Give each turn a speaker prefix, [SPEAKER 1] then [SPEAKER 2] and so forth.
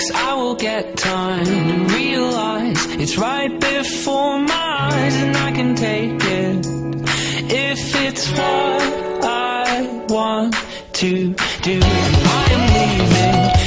[SPEAKER 1] 'cause I will get time to realize it's right before my eyes, and I can take it if it's what I want to do. I am leaving